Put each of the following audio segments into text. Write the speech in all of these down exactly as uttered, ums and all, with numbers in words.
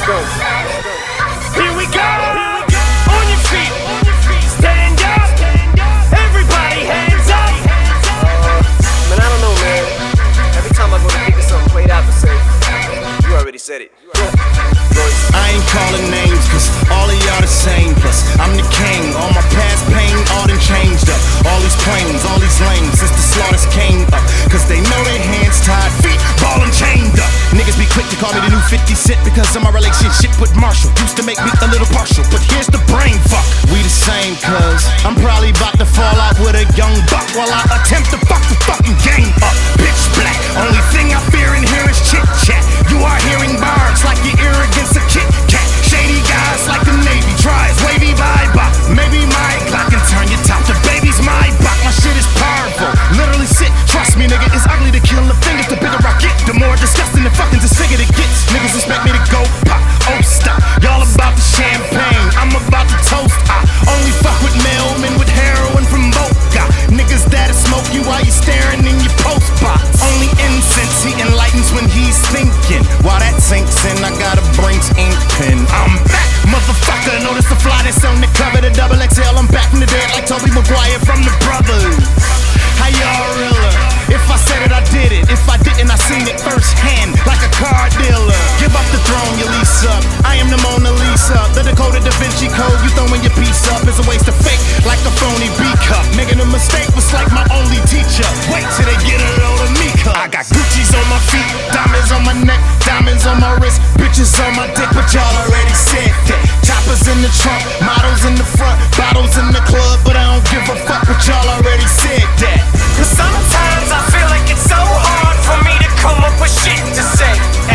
go. Here we go. On your feet. Stand up. Everybody hands up. Uh, man, I don't know, man. Every time I go to think of something played out to say, you already said it. I ain't calling names, cause all of y'all the same. Plus, I'm the king, all my past pain, all done changed up. All these planes, all these lanes, since the slaughters came up. Cause they know they hands tied, feet ballin' chained up. Niggas be quick to call me the new fifty cent because of my relationship with Marshall. Used to make me a little partial, but here's the brain fuck. We the same, cuz I'm probably about to fall out with a young buck while I attempt to fuck the fucking game up. Bitch black, only thing I fear in here is chit chat. You are hearing bars like your ear against a Kit Kat. Shady guys like the Navy tries wavy bye bye. Maybe my Glock can turn your top to baby's my buck. My shit is powerful, literally sick. Trust me, nigga, it's ugly to kill the fingers. The bigger I get, the more disgusting the fucking disfigured it gets. Niggas expect me to go pop, oh stop. Y'all about the champagne, I'm about to toast. I only fuck with mailmen with heroin from Boca. Niggas that'll smoke you while you staring in your post box. Only incense he enlightens when he's thinking. While that sinks in, I got a Brinks ink pen. I'm back, motherfucker. Notice the flyness on the cover, the double X L. I'm back from the dead like Toby Maguire from the Brothers. How y'all realer? If I said it, I did it. If I didn't, I seen it firsthand like a car dealer. Give up the throne, you lease up. I am the Mona Lisa, the Dakota Da Vinci Code. You throwing your piece up is a waste of fake, like a phony B-cup. Making a mistake was like my only teacher. Wait till they get a load of me, cuz I got Gucci's on my feet, diamonds on my neck, diamonds on my wrist, bitches on my dick, but y'all already said that. Choppers in the trunk, models in the front, bottles in the club, but I don't give a fuck, but y'all already said that. Cause sometimes I feel like it's so hard for me to come up with shit to say.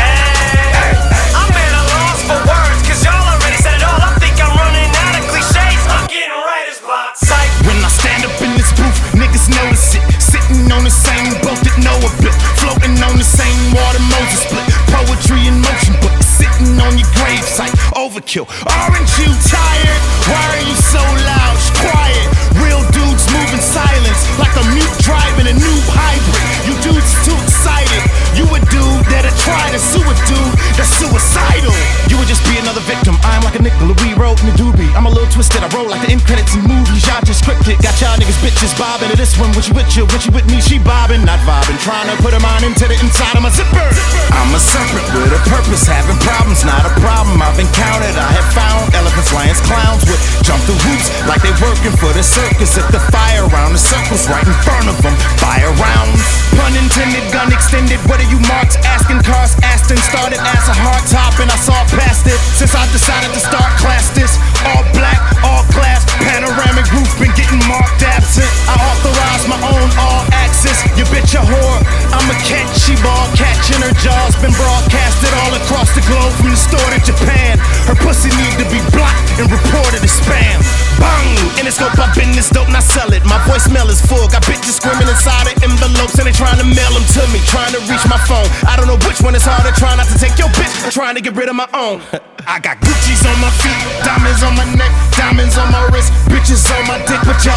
Hey, I'm at a loss for words, cause y'all already said it all. I think I'm running out of cliches. I'm getting writer's block. Sight. When I stand up in this booth, niggas notice it. Sitting on the same boat that Noah built, floating on the same water Moses split. Poetry in motion, but sitting on your gravesite. Overkill. Aren't you tired? Why are you so loud? Shh, quiet. Real dudes move in silence, like a mute driving a new hybrid. You dudes too excited. You a dude that'll try to sue a dude that's suicidal. You would just be another victim. I'm like a nickel, we wrote in the doobie. I'm a little twisted, I roll like the end credits in movies. Y'all just scripted, got y'all niggas bitches bobbing to this one. When she with you, when she with me, she bobbing, not vibing. Trying to put her mind into the inside of my zipper. I'm a serpent with a purpose, having problems, not a problem I've encountered. I have found elephants, lions, clowns with jump through hoops like they working for the circus. If the fire around the circles right in front of them, fire rounds. Pun intended, gun extended. What are you marks? Asking cars, Aston started as a hard top and I saw past it. Since I decided to start class this, all black, all glass, panoramic roof, been getting marked absent. I authorize my own all access. You bitch a whore, I'm a cat, she ball catching her jaws. Been broadcasted all across the globe from the store to Japan. Her pussy need to be blocked and reported as spam. Bang! In the scope, I been this dope, not sell it. My voicemail is full, got bitches screaming inside of envelopes and they trying to mail them to me, trying to reach my phone. I don't know which one is harder, trying not to take your bitch, I'm trying to get rid of my own. I got Gucci's on my feet, diamonds on my neck, diamonds on my wrist, bitches on my dick, but